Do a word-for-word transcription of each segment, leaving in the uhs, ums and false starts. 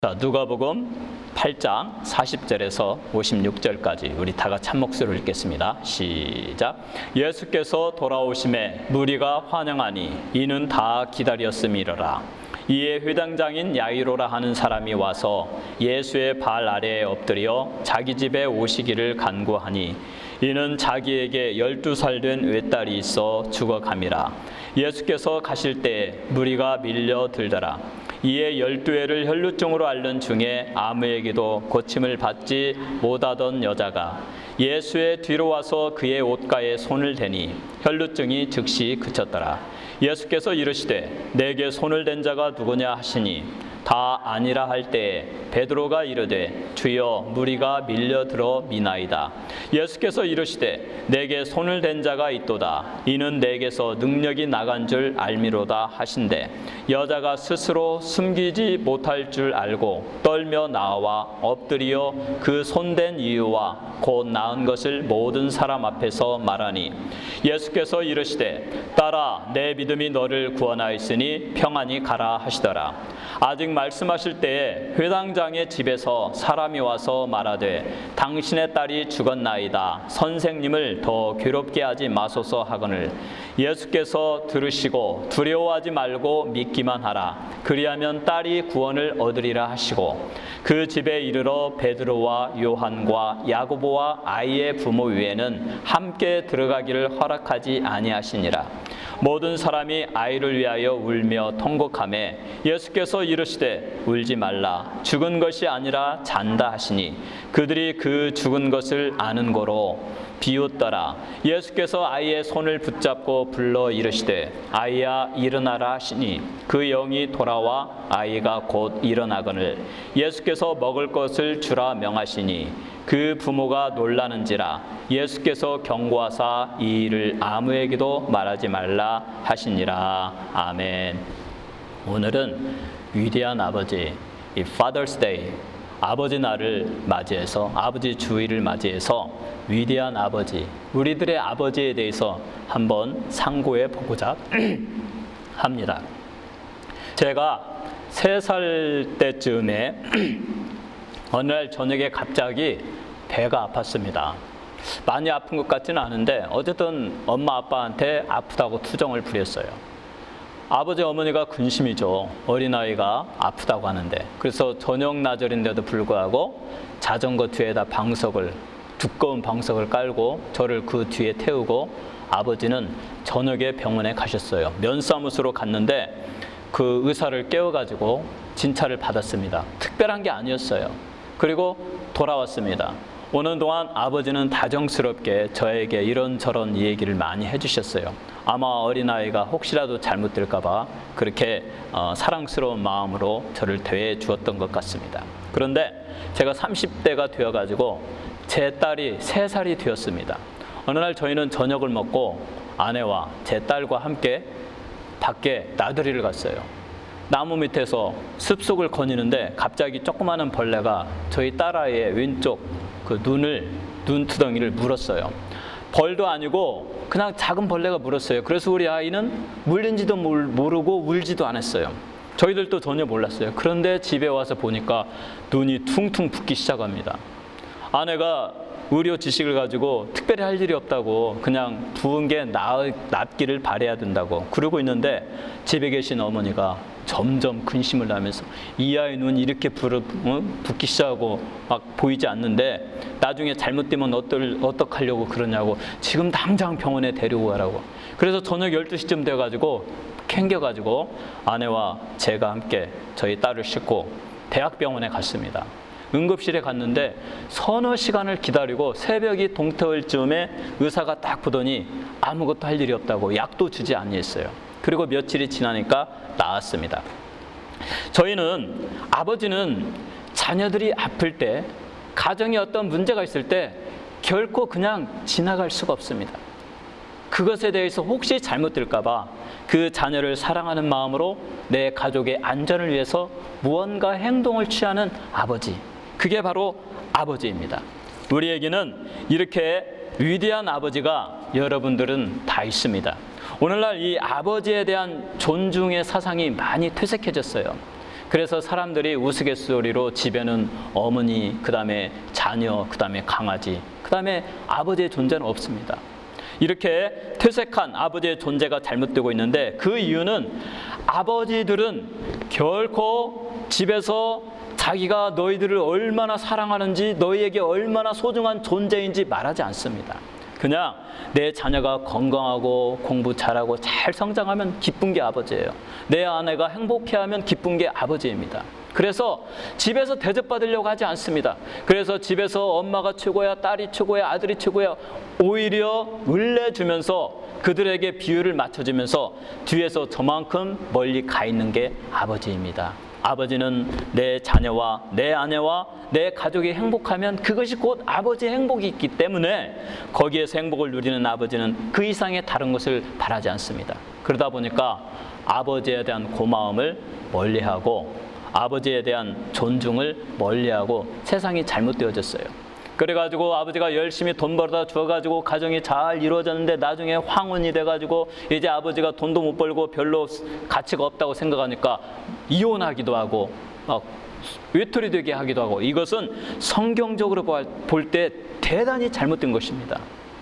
자, 누가복음 팔 장 사십 절에서 오십육 절까지 우리 다 같이 한 목소리로 읽겠습니다. 시작. 예수께서 돌아오심에 무리가 환영하니 이는 다 기다렸음이로라. 이에 회당장인 야이로라 하는 사람이 와서 예수의 발 아래에 엎드려 자기 집에 오시기를 간구하니 이는 자기에게 열두 살 된 외딸이 있어 죽어감이라. 예수께서 가실 때 무리가 밀려들더라. 이에 열두 해를 혈루증으로 앓는 중에 아무에게도 고침을 받지 못하던 여자가 예수의 뒤로 와서 그의 옷가에 손을 대니 혈루증이 즉시 그쳤더라. 예수께서 이르시되 내게 손을 댄 자가 누구냐 하시니 다 아니라 할 때에 베드로가 이르되 주여 무리가 밀려들어 미나이다. 예수께서 이르시되 내게 손을 댄 자가 있도다. 이는 내게서 능력이 나간 줄 알미로다 하신대 여자가 스스로 숨기지 못할 줄 알고 떨며 나와 엎드려 그 손댄 이유와 곧 나은 것을 모든 사람 앞에서 말하니 예수께서 이르시되 딸아 내 믿음이 너를 구원하였으니 평안히 가라 하시더라. 아직 말씀하실 때에 회당장의 집에서 사람이 와서 말하되 당신의 딸이 죽었나이다. 선생님을 더 괴롭게 하지 마소서 하거늘 예수께서 들으시고 두려워하지 말고 믿기만 하라. 그리하면 딸이 구원을 얻으리라 하시고 그 집에 이르러 베드로와 요한과 야고보와 아이의 부모 외에는 함께 들어가기를 허락하지 아니하시니라. 모든 사람이 아이를 위하여 울며 통곡하매 예수께서 이르시되 울지 말라. 죽은 것이 아니라 잔다 하시니 그들이 그 죽은 것을 아는 고로 비웃더라. 예수께서 아이의 손을 붙잡고 불러 이르시되 아이야 일어나라 하시니 그 영이 돌아와 아이가 곧 일어나거늘 예수께서 먹을 것을 주라 명하시니 그 부모가 놀라는지라. 예수께서 경고하사 이 일을 아무에게도 말하지 말라 하시니라. 아멘. 오늘은 위대한 아버지, 이 Father's Day, 아버지 날을 맞이해서 아버지 주일을 맞이해서 위대한 아버지, 우리들의 아버지에 대해서 한번 상고해 보고자 합니다. 제가 세 살 때쯤에 어느 날 저녁에 갑자기 배가 아팠습니다. 많이 아픈 것 같지는 않은데 어쨌든 엄마 아빠한테 아프다고 투정을 부렸어요. 아버지 어머니가 근심이죠. 어린아이가 아프다고 하는데. 그래서 저녁 나절인데도 불구하고 자전거 뒤에다 방석을 두꺼운 방석을 깔고 저를 그 뒤에 태우고 아버지는 저녁에 병원에 가셨어요. 면사무소로 갔는데 그 의사를 깨워가지고 진찰을 받았습니다. 특별한 게 아니었어요. 그리고 돌아왔습니다. 오는 동안 아버지는 다정스럽게 저에게 이런저런 얘기를 많이 해주셨어요. 아마 어린아이가 혹시라도 잘못될까 봐 그렇게 어, 사랑스러운 마음으로 저를 대해 주었던 것 같습니다. 그런데 제가 삼십 대가 되어가지고 제 딸이 세 살이 되었습니다. 어느 날 저희는 저녁을 먹고 아내와 제 딸과 함께 밖에 나들이를 갔어요. 나무 밑에서 숲속을 거니는데 갑자기 조그마한 벌레가 저희 딸아이의 왼쪽 그 눈을, 눈두덩이를 물었어요. 벌도 아니고 그냥 작은 벌레가 물었어요. 그래서 우리 아이는 물린지도 모르고 울지도 않았어요. 저희들도 전혀 몰랐어요. 그런데 집에 와서 보니까 눈이 퉁퉁 붓기 시작합니다. 아내가 의료 지식을 가지고 특별히 할 일이 없다고 그냥 부은 게 낫기를 바라야 된다고 그러고 있는데 집에 계신 어머니가 점점 근심을 하면서 이 아이 눈 이렇게 부르, 어? 붓기 시작하고 막 보이지 않는데 나중에 잘못되면 어떨, 어떡하려고 그러냐고 지금 당장 병원에 데리고 가라고. 그래서 저녁 열두 시쯤 돼가지고 캥겨가지고 아내와 제가 함께 저희 딸을 싣고 대학병원에 갔습니다. 응급실에 갔는데 서너 시간을 기다리고 새벽이 동터일 즈음에 의사가 딱 보더니 아무것도 할 일이 없다고 약도 주지 아니했어요. 그리고 며칠이 지나니까 나았습니다. 저희는 아버지는 자녀들이 아플 때 가정에 어떤 문제가 있을 때 결코 그냥 지나갈 수가 없습니다. 그것에 대해서 혹시 잘못될까 봐 그 자녀를 사랑하는 마음으로 내 가족의 안전을 위해서 무언가 행동을 취하는 아버지, 그게 바로 아버지입니다. 우리에게는 이렇게 위대한 아버지가 여러분들은 다 있습니다. 오늘날 이 아버지에 대한 존중의 사상이 많이 퇴색해졌어요. 그래서 사람들이 우스갯소리로 집에는 어머니, 그 다음에 자녀, 그 다음에 강아지, 그 다음에 아버지의 존재는 없습니다. 이렇게 퇴색한 아버지의 존재가 잘못되고 있는데, 그 이유는 아버지들은 결코 집에서 자기가 너희들을 얼마나 사랑하는지, 너희에게 얼마나 소중한 존재인지 말하지 않습니다. 그냥 내 자녀가 건강하고 공부 잘하고 잘 성장하면 기쁜 게 아버지예요. 내 아내가 행복해하면 기쁜 게 아버지입니다. 그래서 집에서 대접받으려고 하지 않습니다. 그래서 집에서 엄마가 최고야, 딸이 최고야, 아들이 최고야, 오히려 을내주면서 그들에게 비율을 맞춰주면서 뒤에서 저만큼 멀리 가 있는 게 아버지입니다. 아버지는 내 자녀와 내 아내와 내 가족이 행복하면 그것이 곧 아버지의 행복이 있기 때문에 거기에서 행복을 누리는 아버지는 그 이상의 다른 것을 바라지 않습니다. 그러다 보니까 아버지에 대한 고마움을 멀리하고 아버지에 대한 존중을 멀리하고 세상이 잘못되어졌어요. 그래가지고 아버지가 열심히 돈 벌어다 주어가지고 가정이 잘 이루어졌는데 나중에 황혼이 돼가지고 이제 아버지가 돈도 못 벌고 별로 가치가 없다고 생각하니까 이혼하기도 하고 막 외톨이 되게 하기도 하고, 이것은 성경적으로 볼 때 대단히 잘못된 것입니다.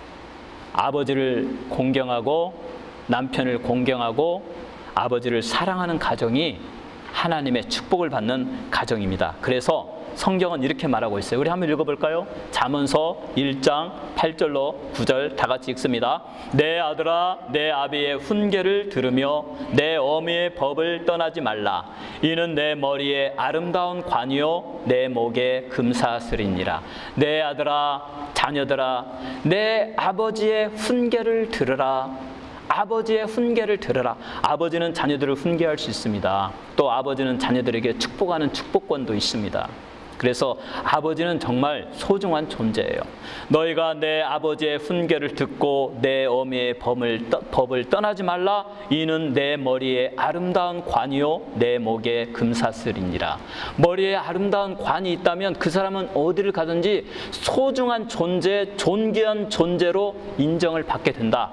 아버지를 공경하고 남편을 공경하고 아버지를 사랑하는 가정이 하나님의 축복을 받는 가정입니다. 그래서 성경은 이렇게 말하고 있어요. 우리 한번 읽어볼까요? 잠언서 일 장 팔 절로 구 절 다 같이 읽습니다. 내 아들아, 내 아비의 훈계를 들으며 내 어미의 법을 떠나지 말라. 이는 내 머리에 아름다운 관이요 내 목에 금사슬이니라. 내 아들아, 자녀들아, 내 아버지의 훈계를 들으라. 아버지의 훈계를 들으라. 아버지는 자녀들을 훈계할 수 있습니다. 또 아버지는 자녀들에게 축복하는 축복권도 있습니다. 그래서 아버지는 정말 소중한 존재예요. 너희가 내 아버지의 훈계를 듣고 내 어미의 법을, 떠, 법을 떠나지 말라. 이는 내 머리에 아름다운 관이요 내 목에 금사슬이니라. 머리에 아름다운 관이 있다면 그 사람은 어디를 가든지 소중한 존재, 존귀한 존재로 인정을 받게 된다.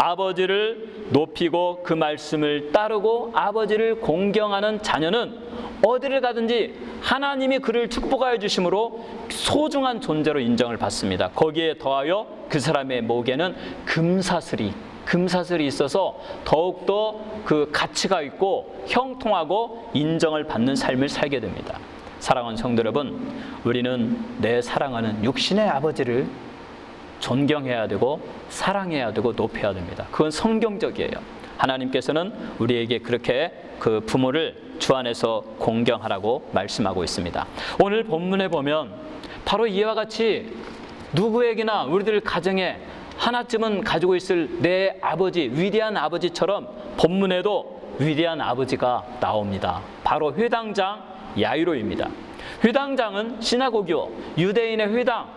아버지를 높이고 그 말씀을 따르고 아버지를 공경하는 자녀는 어디를 가든지 하나님이 그를 축복하여 주심으로 소중한 존재로 인정을 받습니다. 거기에 더하여 그 사람의 목에는 금사슬이 금사슬이 있어서 더욱더 그 가치가 있고 형통하고 인정을 받는 삶을 살게 됩니다. 사랑하는 성도 여러분, 우리는 내 사랑하는 육신의 아버지를 존경해야 되고 사랑해야 되고 높여야 됩니다. 그건 성경적이에요. 하나님께서는 우리에게 그렇게 그 부모를 주 안에서 공경하라고 말씀하고 있습니다. 오늘 본문에 보면 바로 이와 같이 누구에게나 우리들 가정에 하나쯤은 가지고 있을 내 아버지, 위대한 아버지처럼 본문에도 위대한 아버지가 나옵니다. 바로 회당장 야이로입니다. 회당장은 시나고교, 유대인의 회당,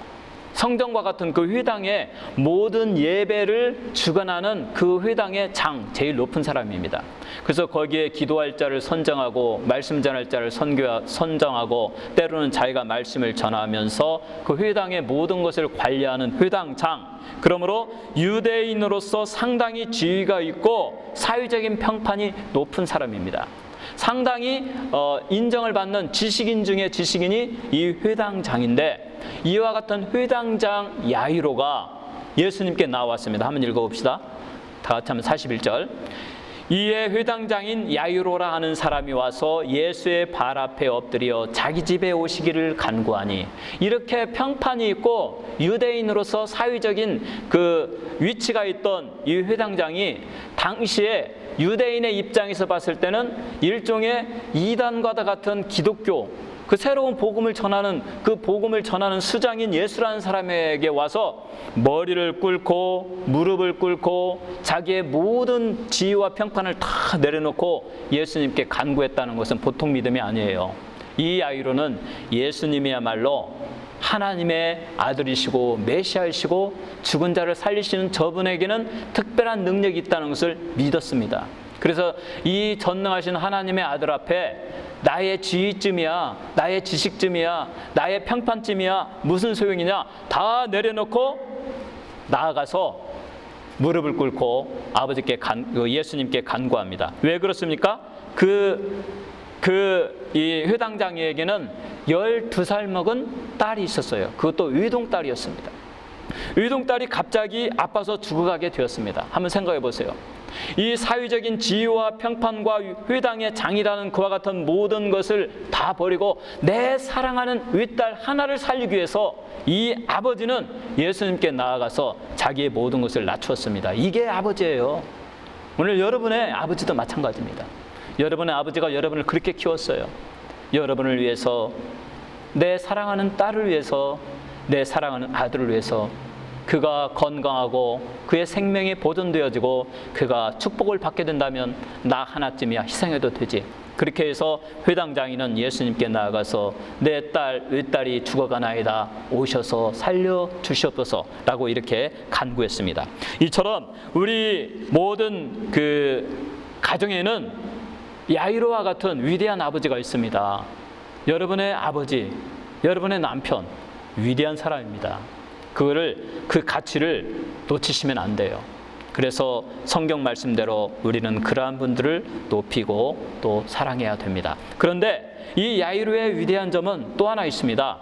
성전과 같은 그 회당의 모든 예배를 주관하는 그 회당의 장, 제일 높은 사람입니다. 그래서 거기에 기도할 자를 선정하고 말씀 전할 자를 선교, 선정하고 때로는 자기가 말씀을 전하면서 그 회당의 모든 것을 관리하는 회당장. 그러므로 유대인으로서 상당히 지위가 있고 사회적인 평판이 높은 사람입니다. 상당히 어, 인정을 받는 지식인 중에 지식인이 이 회당장인데, 이와 같은 회당장 야이로가 예수님께 나왔습니다. 한번 읽어봅시다. 다 같이 한번 사십일 절. 이에 회당장인 야이로라 하는 사람이 와서 예수의 발 앞에 엎드려 자기 집에 오시기를 간구하니, 이렇게 평판이 있고 유대인으로서 사회적인 그 위치가 있던 이 회당장이 당시에 유대인의 입장에서 봤을 때는 일종의 이단과 같은 기독교, 그 새로운 복음을 전하는 그 복음을 전하는 수장인 예수라는 사람에게 와서 머리를 꿇고 무릎을 꿇고 자기의 모든 지위와 평판을 다 내려놓고 예수님께 간구했다는 것은 보통 믿음이 아니에요. 이 야이로는 예수님이야말로 하나님의 아들이시고 메시아이시고 죽은 자를 살리시는 저분에게는 특별한 능력이 있다는 것을 믿었습니다. 그래서 이 전능하신 하나님의 아들 앞에 나의 지위쯤이야, 나의 지식쯤이야, 나의 평판쯤이야, 무슨 소용이냐 다 내려놓고 나아가서 무릎을 꿇고 아버지께 간, 예수님께 간구합니다. 왜 그렇습니까? 그 그 이 회당장이에게는 열두 살 먹은 딸이 있었어요. 그것도 위동딸이었습니다. 위동딸이 갑자기 아파서 죽어가게 되었습니다. 한번 생각해 보세요. 이 사회적인 지위와 평판과 회당의 장이라는 그와 같은 모든 것을 다 버리고 내 사랑하는 윗딸 하나를 살리기 위해서 이 아버지는 예수님께 나아가서 자기의 모든 것을 낮추었습니다. 이게 아버지예요. 오늘 여러분의 아버지도 마찬가지입니다. 여러분의 아버지가 여러분을 그렇게 키웠어요. 여러분을 위해서, 내 사랑하는 딸을 위해서, 내 사랑하는 아들을 위해서 그가 건강하고 그의 생명이 보존되어지고 그가 축복을 받게 된다면 나 하나쯤이야 희생해도 되지. 그렇게 해서 회당장이는 예수님께 나아가서 내 딸, 윗딸이 죽어가나이다. 오셔서 살려주시옵소서 라고 이렇게 간구했습니다. 이처럼 우리 모든 그 가정에는 야이로와 같은 위대한 아버지가 있습니다. 여러분의 아버지, 여러분의 남편, 위대한 사람입니다. 그거를, 그 가치를 놓치시면 안 돼요. 그래서 성경 말씀대로 우리는 그러한 분들을 높이고 또 사랑해야 됩니다. 그런데 이 야이로의 위대한 점은 또 하나 있습니다.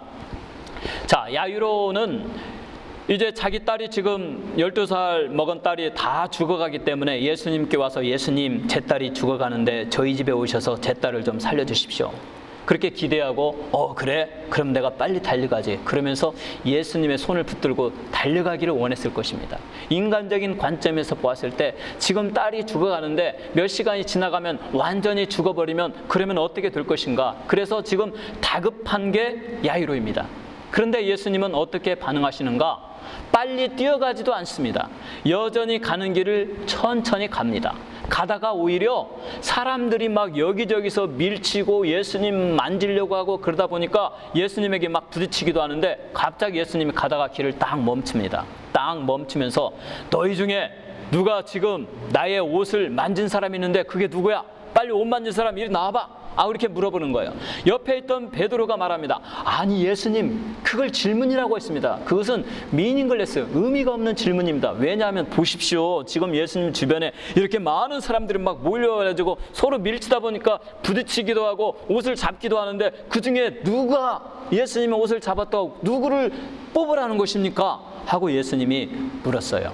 자, 야이로는 이제 자기 딸이 지금 열두 살 먹은 딸이 다 죽어가기 때문에 예수님께 와서 예수님, 제 딸이 죽어가는데 저희 집에 오셔서 제 딸을 좀 살려주십시오. 그렇게 기대하고 어 그래? 그럼 내가 빨리 달려가지. 그러면서 예수님의 손을 붙들고 달려가기를 원했을 것입니다. 인간적인 관점에서 보았을 때 지금 딸이 죽어가는데 몇 시간이 지나가면 완전히 죽어버리면 그러면 어떻게 될 것인가. 그래서 지금 다급한 게 야이로입니다. 그런데 예수님은 어떻게 반응하시는가? 빨리 뛰어가지도 않습니다. 여전히 가는 길을 천천히 갑니다. 가다가 오히려 사람들이 막 여기저기서 밀치고 예수님 만지려고 하고 그러다 보니까 예수님에게 막 부딪히기도 하는데 갑자기 예수님이 가다가 길을 딱 멈춥니다. 딱 멈추면서 너희 중에 누가 지금 나의 옷을 만진 사람이 있는데 그게 누구야? 빨리 옷 만진 사람 이리 나와봐. 아, 이렇게 물어보는 거예요. 옆에 있던 베드로가 말합니다. 아니 예수님, 그걸 질문이라고 했습니다. 그것은 미닝글레스, 의미가 없는 질문입니다. 왜냐하면 보십시오. 지금 예수님 주변에 이렇게 많은 사람들이 막 몰려가지고 서로 밀치다 보니까 부딪히기도 하고 옷을 잡기도 하는데 그 중에 누가 예수님의 옷을 잡았다고 누구를 뽑으라는 것입니까? 하고 예수님이 물었어요.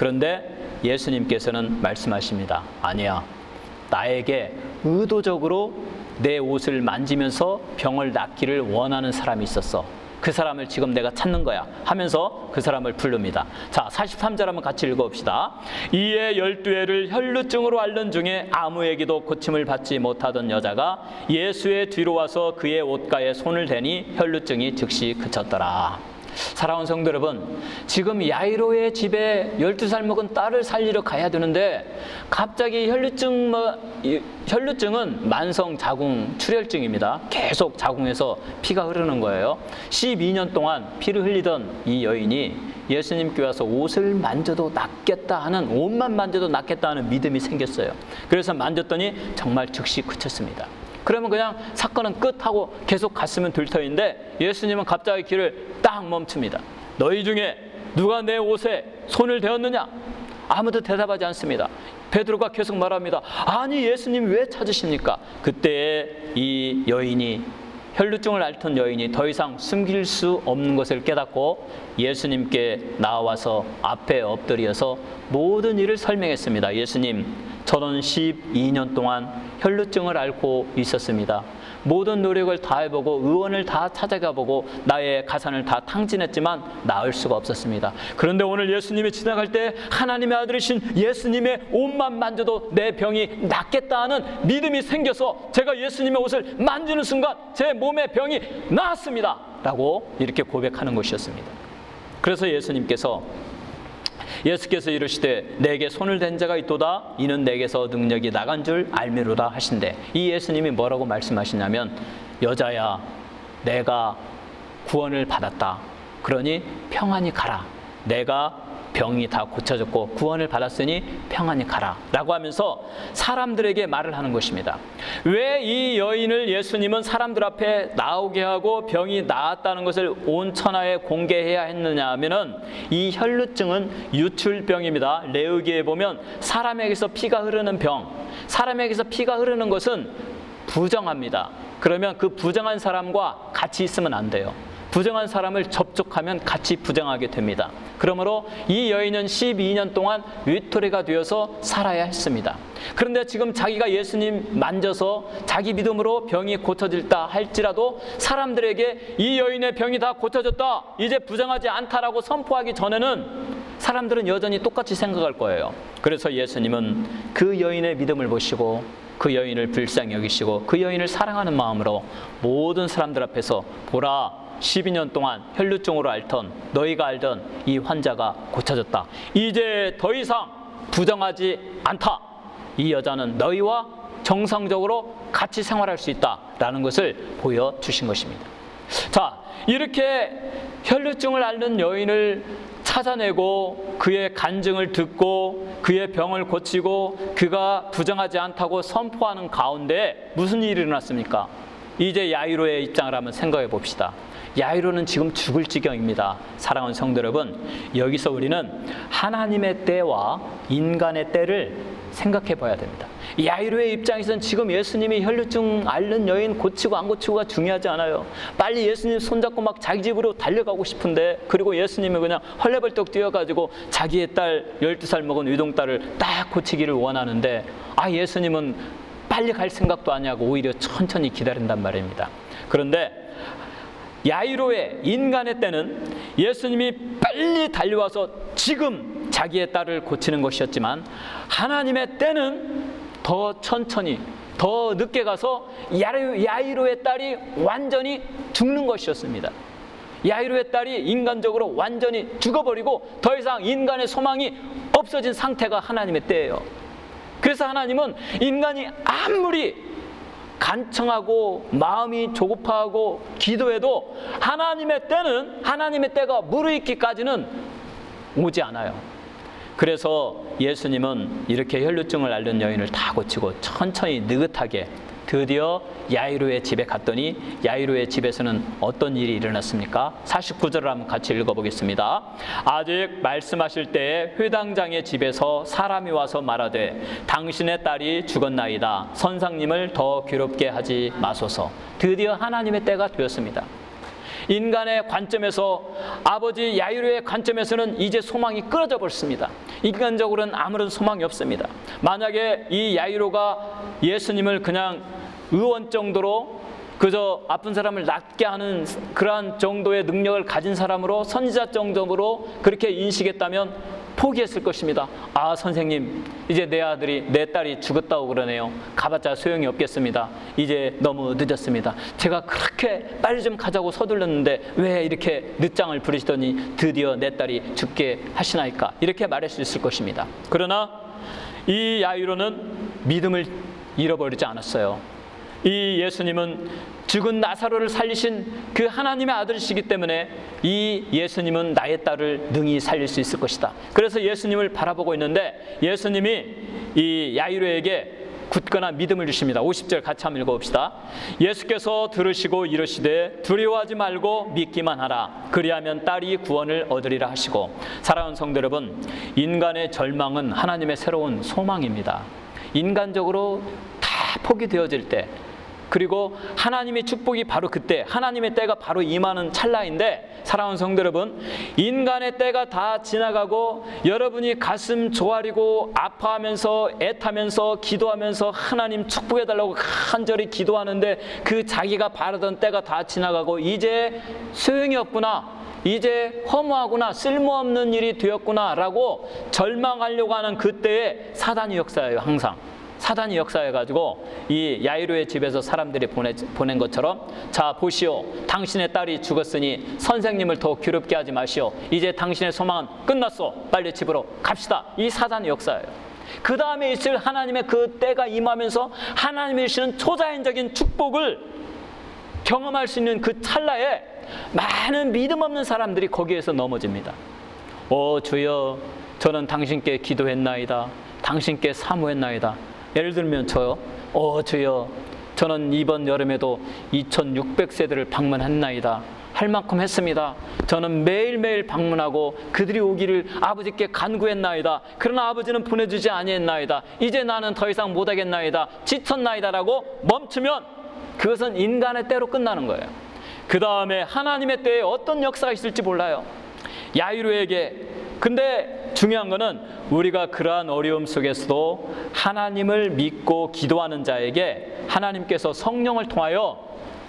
그런데 예수님께서는 말씀하십니다. 아니야. 나에게 의도적으로 내 옷을 만지면서 병을 낫기를 원하는 사람이 있었어. 그 사람을 지금 내가 찾는 거야 하면서 그 사람을 부릅니다. 자, 사십삼 절 한번 같이 읽어봅시다. 이에 열두 해를 혈루증으로 앓는 중에 아무에게도 고침을 받지 못하던 여자가 예수의 뒤로 와서 그의 옷가에 손을 대니 혈루증이 즉시 그쳤더라. 사랑하는 성도 여러분, 지금 야이로의 집에 열두 살 먹은 딸을 살리러 가야 되는데 갑자기 혈루증, 혈루증은 만성 자궁 출혈증입니다. 계속 자궁에서 피가 흐르는 거예요. 십이 년 동안 피를 흘리던 이 여인이 예수님께 와서 옷을 만져도 낫겠다 하는, 옷만 만져도 낫겠다 하는 믿음이 생겼어요. 그래서 만졌더니 정말 즉시 그쳤습니다. 그러면 그냥 사건은 끝하고 계속 갔으면 될 터인데 예수님은 갑자기 길을 딱 멈춥니다. 너희 중에 누가 내 옷에 손을 대었느냐? 아무도 대답하지 않습니다. 베드로가 계속 말합니다. 아니 예수님 왜 찾으십니까? 그때 이 여인이, 혈루증을 앓던 여인이 더 이상 숨길 수 없는 것을 깨닫고 예수님께 나와서 앞에 엎드려서 모든 일을 설명했습니다. 예수님, 저는 십이 년 동안 혈루증을 앓고 있었습니다. 모든 노력을 다 해보고 의원을 다 찾아가보고 나의 가산을 다 탕진했지만 나을 수가 없었습니다. 그런데 오늘 예수님이 지나갈 때 하나님의 아들이신 예수님의 옷만 만져도 내 병이 낫겠다 하는 믿음이 생겨서 제가 예수님의 옷을 만지는 순간 제 몸의 병이 나았습니다 라고 이렇게 고백하는 것이었습니다. 그래서 예수님께서 예수께서 이르시되 내게 손을 댄 자가 있도다. 이는 내게서 능력이 나간 줄 알미로다 하신대. 이 예수님이 뭐라고 말씀하시냐면, 여자야, 내가 구원을 받았다. 그러니 평안히 가라. 내가 병이 다 고쳐졌고 구원을 받았으니 평안히 가라 라고 하면서 사람들에게 말을 하는 것입니다. 왜 이 여인을 예수님은 사람들 앞에 나오게 하고 병이 나았다는 것을 온 천하에 공개해야 했느냐 하면은, 이 혈루증은 유출병입니다. 레위기에 보면 사람에게서 피가 흐르는 병, 사람에게서 피가 흐르는 것은 부정합니다. 그러면 그 부정한 사람과 같이 있으면 안 돼요. 부정한 사람을 접촉하면 같이 부정하게 됩니다. 그러므로 이 여인은 십이 년 동안 외톨이가 되어서 살아야 했습니다. 그런데 지금 자기가 예수님 만져서 자기 믿음으로 병이 고쳐질다 할지라도 사람들에게 이 여인의 병이 다 고쳐졌다, 이제 부정하지 않다라고 선포하기 전에는 사람들은 여전히 똑같이 생각할 거예요. 그래서 예수님은 그 여인의 믿음을 보시고 그 여인을 불쌍히 여기시고 그 여인을 사랑하는 마음으로 모든 사람들 앞에서 보라, 십이 년 동안 혈루증으로 앓던 너희가 알던 이 환자가 고쳐졌다. 이제 더 이상 부정하지 않다. 이 여자는 너희와 정상적으로 같이 생활할 수 있다라는 것을 보여주신 것입니다. 자, 이렇게 혈루증을 앓는 여인을 찾아내고 그의 간증을 듣고 그의 병을 고치고 그가 부정하지 않다고 선포하는 가운데 무슨 일이 일어났습니까? 이제 야이로의 입장을 한번 생각해 봅시다. 야이로는 지금 죽을 지경입니다. 사랑하는 성도 여러분, 여기서 우리는 하나님의 때와 인간의 때를 생각해 봐야 됩니다. 야이로의 입장에서는 지금 예수님이 혈루증 앓는 여인 고치고 안 고치고가 중요하지 않아요. 빨리 예수님 손잡고 막 자기 집으로 달려가고 싶은데, 그리고 예수님이 그냥 헐레벌떡 뛰어가지고 자기의 딸 열두 살 먹은 위동딸을 딱 고치기를 원하는데, 아, 예수님은 빨리 갈 생각도 아니하고 오히려 천천히 기다린단 말입니다. 그런데 야이로의 인간의 때는 예수님이 빨리 달려와서 지금 자기의 딸을 고치는 것이었지만, 하나님의 때는 더 천천히 더 늦게 가서 야이로의 딸이 완전히 죽는 것이었습니다. 야이로의 딸이 인간적으로 완전히 죽어버리고 더 이상 인간의 소망이 없어진 상태가 하나님의 때예요. 그래서 하나님은 인간이 아무리 간청하고 마음이 조급하고 기도해도 하나님의 때는, 하나님의 때가 무르익기까지는 오지 않아요. 그래서 예수님은 이렇게 혈루증을 앓는 여인을 다 고치고 천천히 느긋하게 드디어 야이로의 집에 갔더니, 야이로의 집에서는 어떤 일이 일어났습니까? 사십구 절을 한번 같이 읽어보겠습니다. 아직 말씀하실 때에 회당장의 집에서 사람이 와서 말하되 당신의 딸이 죽었나이다. 선생님을 더 괴롭게 하지 마소서. 드디어 하나님의 때가 되었습니다. 인간의 관점에서, 아버지 야이로의 관점에서는 이제 소망이 끊어져 버렸습니다. 인간적으로는 아무런 소망이 없습니다. 만약에 이 야이로가 예수님을 그냥 의원 정도로, 그저 아픈 사람을 낫게 하는 그러한 정도의 능력을 가진 사람으로, 선지자 정도로 그렇게 인식했다면 포기했을 것입니다. 아, 선생님, 이제 내 아들이, 내 딸이 죽었다고 그러네요. 가봤자 소용이 없겠습니다. 이제 너무 늦었습니다. 제가 그렇게 빨리 좀 가자고 서둘렀는데 왜 이렇게 늦장을 부리시더니 드디어 내 딸이 죽게 하시나이까, 이렇게 말할 수 있을 것입니다. 그러나 이 야이로는 믿음을 잃어버리지 않았어요. 이 예수님은 죽은 나사로를 살리신 그 하나님의 아들이시기 때문에 이 예수님은 나의 딸을 능히 살릴 수 있을 것이다. 그래서 예수님을 바라보고 있는데, 예수님이 이 야이로에게 굳건한 믿음을 주십니다. 오십 절 같이 한번 읽어봅시다. 예수께서 들으시고 이르시되 두려워하지 말고 믿기만 하라. 그리하면 딸이 구원을 얻으리라 하시고. 사랑하는 성도 여러분, 인간의 절망은 하나님의 새로운 소망입니다. 인간적으로 다 포기되어질 때, 그리고 하나님의 축복이 바로 그때, 하나님의 때가 바로 임하는 찰나인데, 사랑하는 성도 여러분, 인간의 때가 다 지나가고 여러분이 가슴 조아리고 아파하면서 애타면서 기도하면서 하나님 축복해달라고 간절히 기도하는데 그 자기가 바라던 때가 다 지나가고 이제 소용이 없구나, 이제 허무하구나, 쓸모없는 일이 되었구나 라고 절망하려고 하는 그때에 사단이 역사해요. 항상 사단이 역사해가지고 이 야이로의 집에서 사람들이 보내, 보낸 것처럼, 자 보시오, 당신의 딸이 죽었으니 선생님을 더 괴롭게 하지 마시오. 이제 당신의 소망은 끝났어. 빨리 집으로 갑시다. 이 사단의 역사예요. 그 다음에 있을 하나님의 그 때가 임하면서 하나님이 주시는 초자연적인 축복을 경험할 수 있는 그 찰나에 많은 믿음 없는 사람들이 거기에서 넘어집니다. 오 주여, 저는 당신께 기도했나이다. 당신께 사모했나이다. 예를 들면 저요, 오 주여, 저는 이번 여름에도 이천육백 세대를 방문했나이다. 할 만큼 했습니다. 저는 매일매일 방문하고 그들이 오기를 아버지께 간구했나이다. 그러나 아버지는 보내주지 아니했나이다. 이제 나는 더 이상 못하겠나이다. 지쳤나이다라고 멈추면 그것은 인간의 때로 끝나는 거예요. 그 다음에 하나님의 때에 어떤 역사가 있을지 몰라요. 야이로에게. 근데 중요한 거는 우리가 그러한 어려움 속에서도 하나님을 믿고 기도하는 자에게 하나님께서 성령을 통하여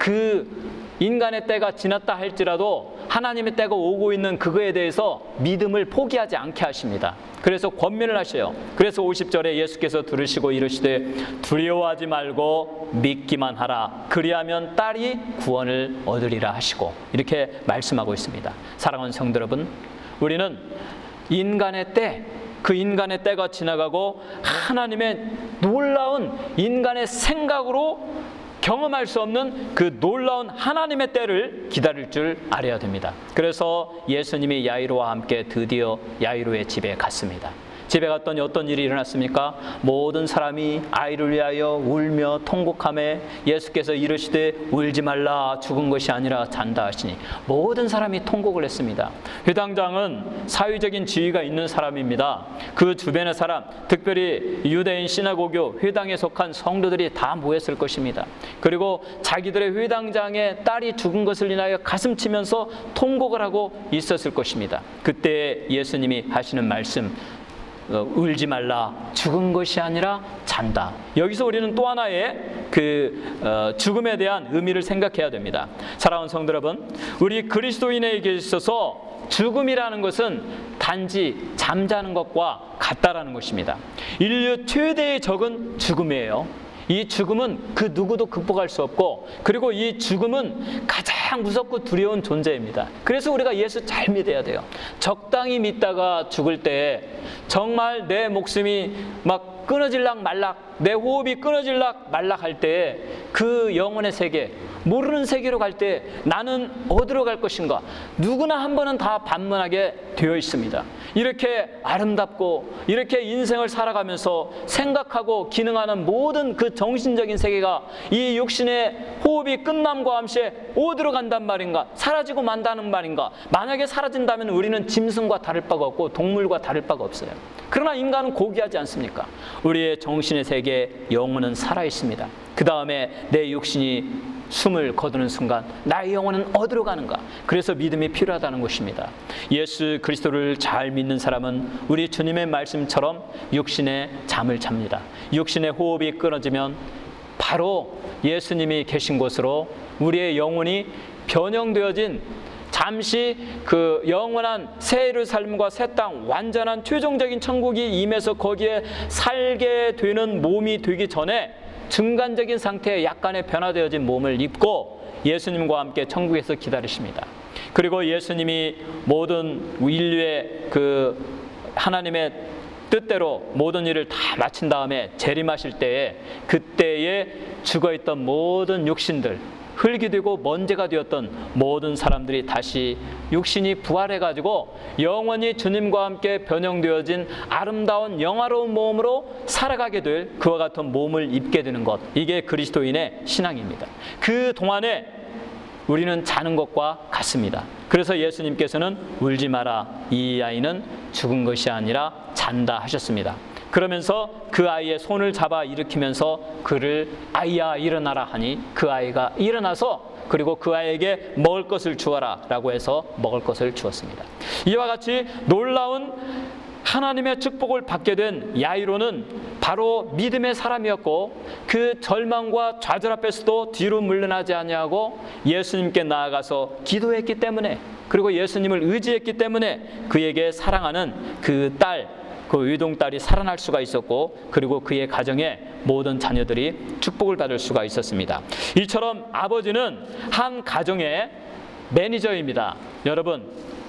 그 인간의 때가 지났다 할지라도 하나님의 때가 오고 있는 그거에 대해서 믿음을 포기하지 않게 하십니다. 그래서 권면을 하셔요. 그래서 오십 절에 예수께서 들으시고 이르시되 두려워하지 말고 믿기만 하라. 그리하면 딸이 구원을 얻으리라 하시고 이렇게 말씀하고 있습니다. 사랑하는 성도 여러분, 우리는 인간의 때, 그 인간의 때가 지나가고 하나님의 놀라운 인간의 생각으로 경험할 수 없는 그 놀라운 하나님의 때를 기다릴 줄 알아야 됩니다. 그래서 예수님이 야이로와 함께 드디어 야이로의 집에 갔습니다. 집에 갔더니 어떤 일이 일어났습니까? 모든 사람이 아이를 위하여 울며 통곡하며 예수께서 이르시되 울지 말라, 죽은 것이 아니라 잔다 하시니 모든 사람이 통곡을 했습니다. 회당장은 사회적인 지위가 있는 사람입니다. 그 주변의 사람, 특별히 유대인 시나고교 회당에 속한 성도들이 다 모였을 것입니다. 그리고 자기들의 회당장의 딸이 죽은 것을 인하여 가슴치면서 통곡을 하고 있었을 것입니다. 그때 예수님이 하시는 말씀, 어, 울지 말라, 죽은 것이 아니라 잔다. 여기서 우리는 또 하나의 그 어, 죽음에 대한 의미를 생각해야 됩니다. 사랑하는 성도 여러분, 우리 그리스도인에게 있어서 죽음이라는 것은 단지 잠자는 것과 같다라는 것입니다. 인류 최대의 적은 죽음이에요. 이 죽음은 그 누구도 극복할 수 없고, 그리고 이 죽음은 가장 무섭고 두려운 존재입니다. 그래서 우리가 예수 잘 믿어야 돼요. 적당히 믿다가 죽을 때 정말 내 목숨이 막 끊어질락 말락, 내 호흡이 끊어질락 말락 할 때 그 영혼의 세계, 모르는 세계로 갈 때 나는 어디로 갈 것인가? 누구나 한 번은 다 반문하게 되어 있습니다. 이렇게 아름답고 이렇게 인생을 살아가면서 생각하고 기능하는 모든 그 정신적인 세계가 이 육신의 호흡이 끝남과 함께 어디로 간단 말인가? 사라지고 만다는 말인가? 만약에 사라진다면 우리는 짐승과 다를 바가 없고 동물과 다를 바가 없어요. 그러나 인간은 고귀하지 않습니까? 우리의 정신의 세계에 영혼은 살아있습니다. 그 다음에 내 육신이 숨을 거두는 순간 나의 영혼은 어디로 가는가? 그래서 믿음이 필요하다는 것입니다. 예수 그리스도를 잘 믿는 사람은 우리 주님의 말씀처럼 육신의 잠을 잡니다. 육신의 호흡이 끊어지면 바로 예수님이 계신 곳으로 우리의 영혼이 변형되어진 잠시 그 영원한 새 예루살렘과 새 땅, 완전한 최종적인 천국이 임해서 거기에 살게 되는 몸이 되기 전에 중간적인 상태에 약간의 변화되어진 몸을 입고 예수님과 함께 천국에서 기다리십니다. 그리고 예수님이 모든 인류의 그 하나님의 뜻대로 모든 일을 다 마친 다음에 재림하실 때에 그때에 죽어있던 모든 육신들, 흙이 되고 먼지가 되었던 모든 사람들이 다시 육신이 부활해가지고 영원히 주님과 함께 변형되어진 아름다운 영화로운 몸으로 살아가게 될 그와 같은 몸을 입게 되는 것, 이게 그리스도인의 신앙입니다. 그 동안에 우리는 자는 것과 같습니다. 그래서 예수님께서는 울지 마라, 이 아이는 죽은 것이 아니라 잔다 하셨습니다. 그러면서 그 아이의 손을 잡아 일으키면서 그를 아이야 일어나라 하니 그 아이가 일어나서 그리고 그 아이에게 먹을 것을 주어라 라고 해서 먹을 것을 주었습니다. 이와 같이 놀라운 하나님의 축복을 받게 된 야이로는 바로 믿음의 사람이었고 그 절망과 좌절 앞에서도 뒤로 물러나지 아니하고 예수님께 나아가서 기도했기 때문에, 그리고 예수님을 의지했기 때문에 그에게 사랑하는 그 딸, 그 외동딸이 살아날 수가 있었고, 그리고 그의 가정에 모든 자녀들이 축복을 받을 수가 있었습니다. 이처럼 아버지는 한 가정의 매니저입니다. 여러분,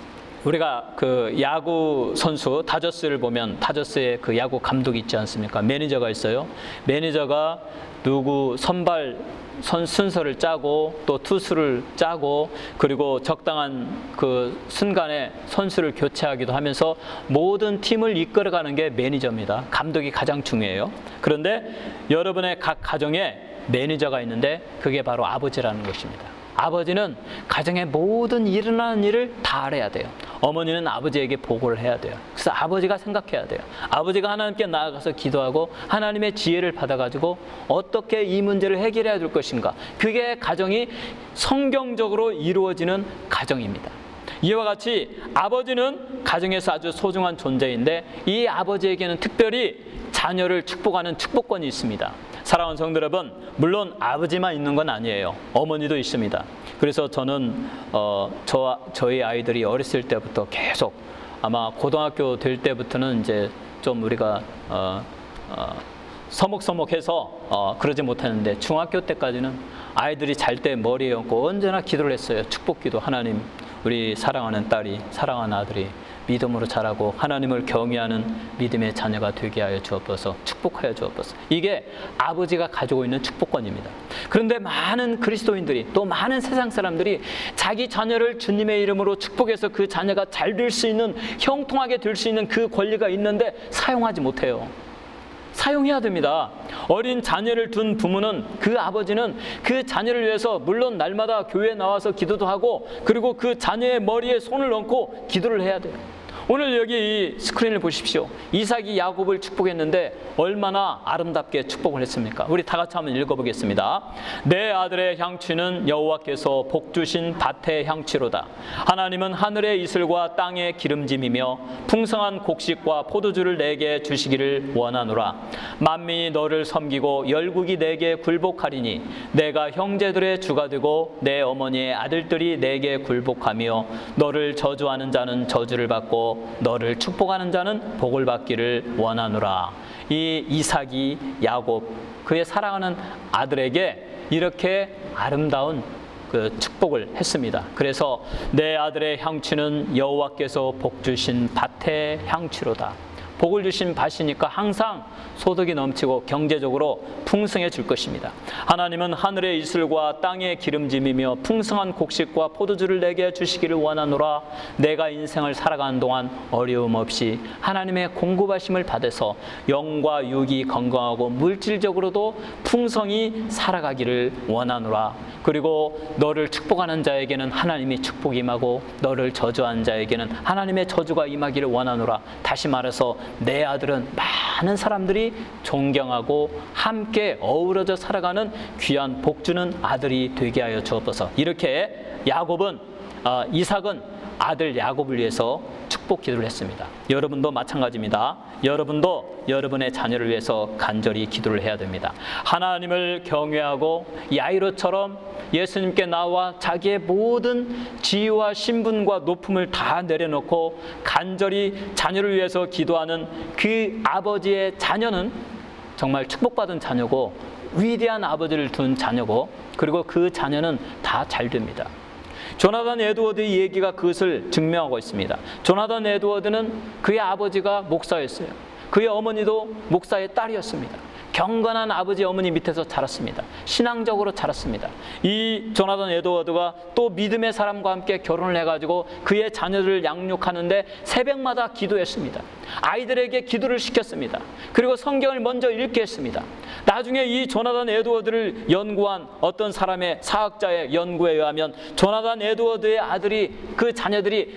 우리가 그 야구 선수 다저스를 보면 다저스의 그 야구 감독이 있지 않습니까? 매니저가 있어요. 매니저가 누구 선발 선 순서를 짜고 또 투수를 짜고 그리고 적당한 그 순간에 선수를 교체하기도 하면서 모든 팀을 이끌어가는 게 매니저입니다. 감독이 가장 중요해요. 그런데 여러분의 각 가정에 매니저가 있는데 그게 바로 아버지라는 것입니다. 아버지는 가정의 모든 일어나는 일을 다 알아야 돼요. 어머니는 아버지에게 보고를 해야 돼요. 그래서 아버지가 생각해야 돼요. 아버지가 하나님께 나아가서 기도하고 하나님의 지혜를 받아가지고 어떻게 이 문제를 해결해야 될 것인가. 그게 가정이 성경적으로 이루어지는 가정입니다. 이와 같이 아버지는 가정에서 아주 소중한 존재인데 이 아버지에게는 특별히 자녀를 축복하는 축복권이 있습니다. 사랑하는 성도 여러분, 물론 아버지만 있는 건 아니에요. 어머니도 있습니다. 그래서 저는 어, 저, 저희 아이들이 어렸을 때부터 계속 아마 고등학교 될 때부터는 이제 좀 우리가 어, 어, 서먹서먹해서 어, 그러지 못했는데 중학교 때까지는 아이들이 잘 때 머리에 얹고 언제나 기도를 했어요. 축복기도. 하나님, 우리 사랑하는 딸이, 사랑하는 아들이 믿음으로 자라고 하나님을 경외하는 믿음의 자녀가 되게 하여 주옵소서, 축복하여 주옵소서. 이게 아버지가 가지고 있는 축복권입니다. 그런데 많은 그리스도인들이, 또 많은 세상 사람들이 자기 자녀를 주님의 이름으로 축복해서 그 자녀가 잘 될 수 있는, 형통하게 될 수 있는 그 권리가 있는데 사용하지 못해요. 사용해야 됩니다. 어린 자녀를 둔 부모는, 그 아버지는 그 자녀를 위해서 물론 날마다 교회에 나와서 기도도 하고, 그리고 그 자녀의 머리에 손을 얹고 기도를 해야 돼요. 오늘 여기 이 스크린을 보십시오. 이삭이 야곱을 축복했는데 얼마나 아름답게 축복을 했습니까? 우리 다 같이 한번 읽어보겠습니다. 내 아들의 향취는 여호와께서 복 주신 밭의 향취로다. 하나님은 하늘의 이슬과 땅의 기름짐이며 풍성한 곡식과 포도주를 내게 주시기를 원하노라. 만민이 너를 섬기고 열국이 내게 굴복하리니 내가 형제들의 주가 되고 내 어머니의 아들들이 내게 굴복하며 너를 저주하는 자는 저주를 받고 너를 축복하는 자는 복을 받기를 원하노라. 이 이삭이 야곱, 그의 사랑하는 아들에게 이렇게 아름다운 그 축복을 했습니다. 그래서 내 아들의 향취는 여호와께서 복 주신 밭의 향취로다. 복을 주신 밭이니까 항상 소득이 넘치고 경제적으로 풍성해질 것입니다. 하나님은 하늘의 이슬과 땅의 기름짐이며 풍성한 곡식과 포도주를 내게 주시기를 원하노라. 내가 인생을 살아가는 동안 어려움 없이 하나님의 공급하심을 받아서 영과 육이 건강하고 물질적으로도 풍성히 살아가기를 원하노라. 그리고 너를 축복하는 자에게는 하나님이 축복이 임하고 너를 저주하는 자에게는 하나님의 저주가 임하기를 원하노라. 다시 말해서 내 아들은 많은 사람들이 존경하고 함께 어우러져 살아가는 귀한 복주는 아들이 되게 하여 주옵소서. 이렇게 야곱은 어, 이삭은 아들 야곱을 위해서 축복 기도를 했습니다. 여러분도 마찬가지입니다. 여러분도 여러분의 자녀를 위해서 간절히 기도를 해야 됩니다. 하나님을 경외하고 야이로처럼 예수님께 나와 자기의 모든 지위와 신분과 높음을 다 내려놓고 간절히 자녀를 위해서 기도하는 그 아버지의 자녀는 정말 축복받은 자녀고 위대한 아버지를 둔 자녀고, 그리고 그 자녀는 다 잘 됩니다. 조나단 에드워드의 얘기가 그것을 증명하고 있습니다. 조나단 에드워드는 그의 아버지가 목사였어요. 그의 어머니도 목사의 딸이었습니다. 경건한 아버지 어머니 밑에서 자랐습니다. 신앙적으로 자랐습니다. 이 조나단 에드워드가 또 믿음의 사람과 함께 결혼을 해가지고 그의 자녀들을 양육하는데 새벽마다 기도했습니다. 아이들에게 기도를 시켰습니다. 그리고 성경을 먼저 읽게 했습니다. 나중에 이 조나단 에드워드를 연구한 어떤 사람의 사학자의 연구에 의하면 조나단 에드워드의 아들이, 그 자녀들이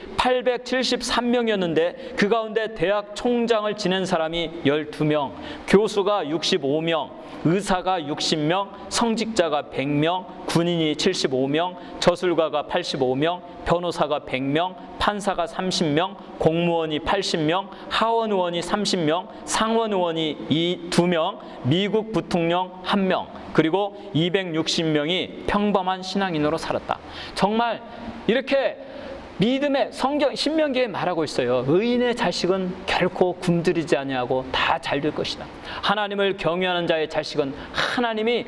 팔백칠십삼 명이었는데 그 가운데 대학 총장을 지낸 사람이 열두 명, 교수가 육십오 명, 의사가 육십 명, 성직자가 백 명, 군인이 칠십오 명, 저술가가 팔십오 명, 변호사가 백 명, 판사가 삼십 명, 공무원이 팔십 명, 하원의원이 삼십 명, 상원의원이 두 명, 미국 부통령 한 명, 그리고 이백육십 명이 평범한 신앙인으로 살았다. 정말 이렇게 믿음의 성경 신명기에 말하고 있어요. 의인의 자식은 결코 굶주리지 아니하고 다 잘 될 것이다. 하나님을 경외하는 자의 자식은 하나님이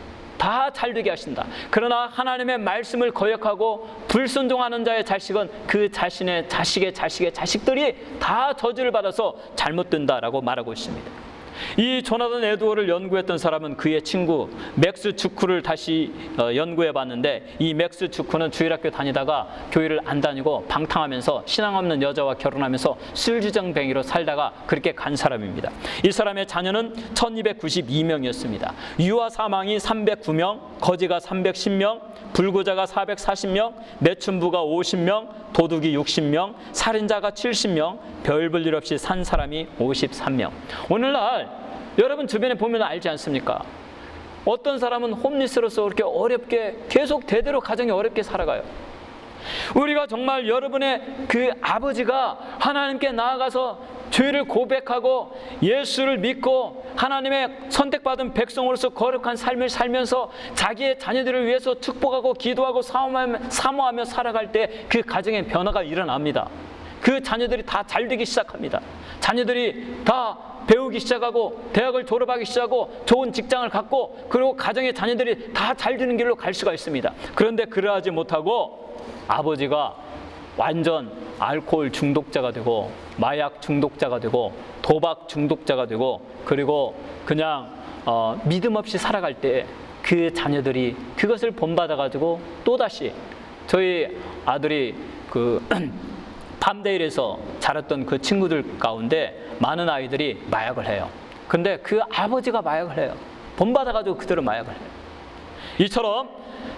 다 잘되게 하신다. 그러나 하나님의 말씀을 거역하고 불순종하는 자의 자식은 그 자신의 자식의 자식의 자식들이 다 저주를 받아서 잘못된다라고 말하고 있습니다. 이 조나단 에드워를 연구했던 사람은 그의 친구 맥스 주크를 다시 연구해 봤는데, 이 맥스 주크는 주일학교 다니다가 교회를 안 다니고 방탕하면서 신앙 없는 여자와 결혼하면서 술주정뱅이로 살다가 그렇게 간 사람입니다. 이 사람의 자녀는 천이백구십이 명이었습니다. 유아 사망이 삼백구 명, 거지가 삼백십 명, 불구자가 사백사십 명, 매춘부가 오십 명, 도둑이 육십 명, 살인자가 칠십 명, 별 볼 일 없이 산 사람이 오십삼 명. 오늘날 여러분 주변에 보면 알지 않습니까? 어떤 사람은 홈리스로서 그렇게 어렵게 계속 대대로 가정이 어렵게 살아가요. 우리가 정말 여러분의 그 아버지가 하나님께 나아가서 죄를 고백하고 예수를 믿고 하나님의 선택받은 백성으로서 거룩한 삶을 살면서 자기의 자녀들을 위해서 축복하고 기도하고 사모하며, 사모하며 살아갈 때 그 가정에 변화가 일어납니다. 그 자녀들이 다 잘되기 시작합니다. 자녀들이 다 배우기 시작하고 대학을 졸업하기 시작하고 좋은 직장을 갖고, 그리고 가정의 자녀들이 다 잘되는 길로 갈 수가 있습니다. 그런데 그러하지 못하고 아버지가 완전 알코올 중독자가 되고 마약 중독자가 되고 도박 중독자가 되고, 그리고 그냥 어, 믿음 없이 살아갈 때 그 자녀들이 그것을 본받아가지고 또다시, 저희 아들이 그 팜데일에서 자랐던 그 친구들 가운데 많은 아이들이 마약을 해요. 근데 그 아버지가 마약을 해요. 본받아가지고 그대로 마약을 해요. 이처럼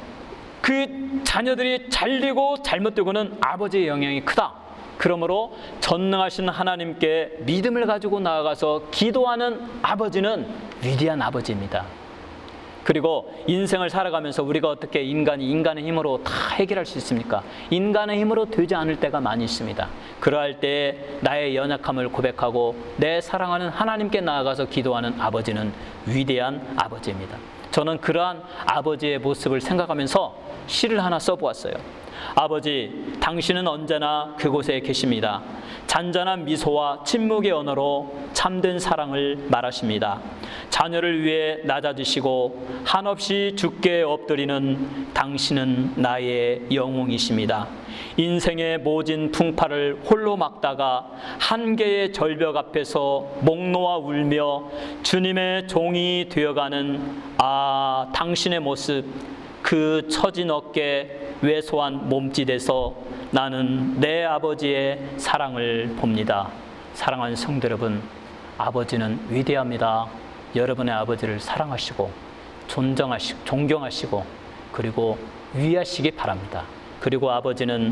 그 자녀들이 잘되고 잘못되고는 아버지의 영향이 크다. 그러므로 전능하신 하나님께 믿음을 가지고 나아가서 기도하는 아버지는 위대한 아버지입니다. 그리고 인생을 살아가면서 우리가 어떻게 인간이 인간의 힘으로 다 해결할 수 있습니까? 인간의 힘으로 되지 않을 때가 많이 있습니다. 그러할 때 나의 연약함을 고백하고 내 사랑하는 하나님께 나아가서 기도하는 아버지는 위대한 아버지입니다. 저는 그러한 아버지의 모습을 생각하면서 시를 하나 써보았어요. 아버지, 당신은 언제나 그곳에 계십니다. 잔잔한 미소와 침묵의 언어로 참된 사랑을 말하십니다. 자녀를 위해 낮아지시고 한없이 주께 엎드리는 당신은 나의 영웅이십니다. 인생의 모진 풍파를 홀로 막다가 한계의 절벽 앞에서 목 놓아 울며 주님의 종이 되어가는 아 당신의 모습, 그 처진 어깨, 왜소한 몸짓에서 나는 내 아버지의 사랑을 봅니다. 사랑하는 성도 여러분, 아버지는 위대합니다. 여러분의 아버지를 사랑하시고 존경하시고, 존경하시고 그리고 위하시기 바랍니다. 그리고 아버지는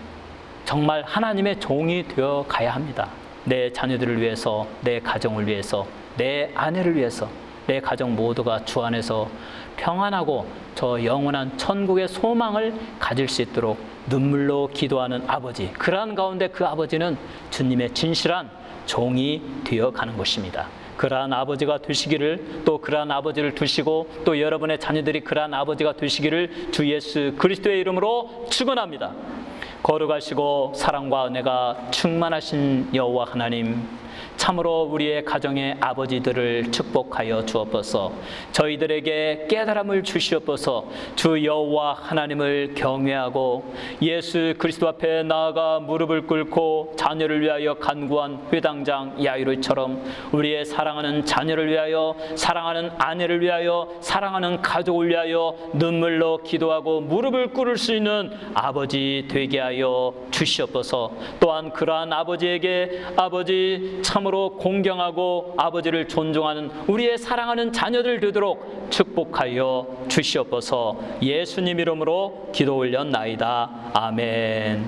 정말 하나님의 종이 되어 가야 합니다. 내 자녀들을 위해서, 내 가정을 위해서, 내 아내를 위해서, 내 가정 모두가 주 안에서 평안하고 저 영원한 천국의 소망을 가질 수 있도록 눈물로 기도하는 아버지, 그러한 가운데 그 아버지는 주님의 진실한 종이 되어가는 것입니다. 그러한 아버지가 되시기를, 또 그러한 아버지를 두시고 또 여러분의 자녀들이 그러한 아버지가 되시기를 주 예수 그리스도의 이름으로 축원합니다. 거룩하시고 사랑과 은혜가 충만하신 여호와 하나님, 참으로 우리의 가정의 아버지들을 축복하여 주옵소서. 저희들에게 깨달음을 주시옵소서. 주 여호와 하나님을 경외하고 예수 그리스도 앞에 나아가 무릎을 꿇고 자녀를 위하여 간구한 회당장 야이로처럼 우리의 사랑하는 자녀를 위하여, 사랑하는 아내를 위하여, 사랑하는 가족을 위하여 눈물로 기도하고 무릎을 꿇을 수 있는 아버지 되게 하여 주시옵소서. 또한 그러한 아버지에게 아버지 참으로 공경하고 아버지를 존중하는 우리의 사랑하는 자녀들 되도록 축복하여 주시옵소서. 예수님 이름으로 기도 올렸나이다. 아멘.